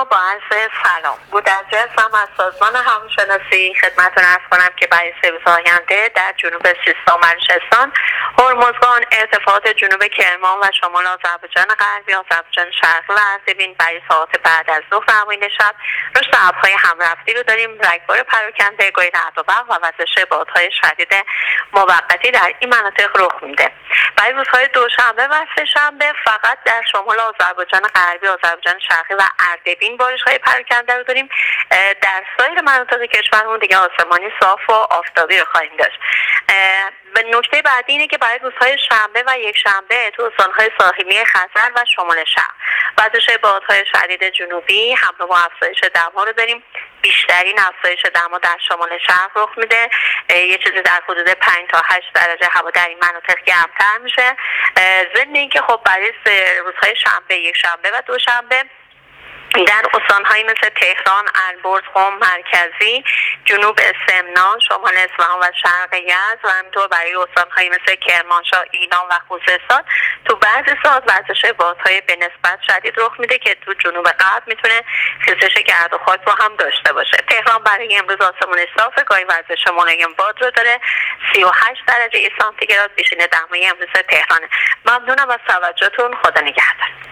با عرض سلام. بودجه هستم از سازمان هواشناسی. خدمتتون عرض کنم که برای سرویس آینده در جنوب سیستان بلوچستان، هرمزگان، ارتفاعات جنوب کرمان و شمال آذربایجان غربی، آذربایجان شرقی و اردبیل برای ساعات بعد از ظهر و اوایل شب رشد ابرهای همرفتی رو داریم. رگبار پراکنده، گاهی رعد و برق و وزش بادهای شدید موقتی در این مناطق رخ میده. برای روزهای دوشنبه و سه‌شنبه فقط در شمال آذربایجان غربی، آذربایجان شرقی و اردبیل بارش‌های پراکنده رو داریم. در سایر مناطق کشورمون دیگه آسمانی صاف و آفتابی رو خواهیم داشت. به نکته بعدی اینه که برای روزهای شنبه و یکشنبه تو استان‌های ساحلی خزر و شمال شرق وزش بادهای شدید جنوبی حمله و افزایش دما رو داریم. بیشترین افزایش دما در شمال شرق رخ میده. یه چیزی در حدود 5 تا 8 درجه هوا در این مناطق گرمتر میشه. ضمن اینکه خب برای روزهای شنبه، یکشنبه و دوشنبه در استان‌هایی مثل تهران، البرز، قم مرکزی، جنوب سمنان، شمال اصفهان و شرق یزد و همینطور برای استان‌هایی مثل کرمانشاه، ایلام و خوزستان تو بعضی ساعات وزش بادهای به نسبت شدید رخ میده که تو جنوب غرب میتونه خیزش گرد و خاک رو هم داشته باشه. تهران برای امروز آسمون صاف، گاهی وزش ملایم باد رو داره. 38 درجه سانتیگراد بیشترین دمای امروز تهرانه. ممنونم از توجهتون. خدا نگهدار.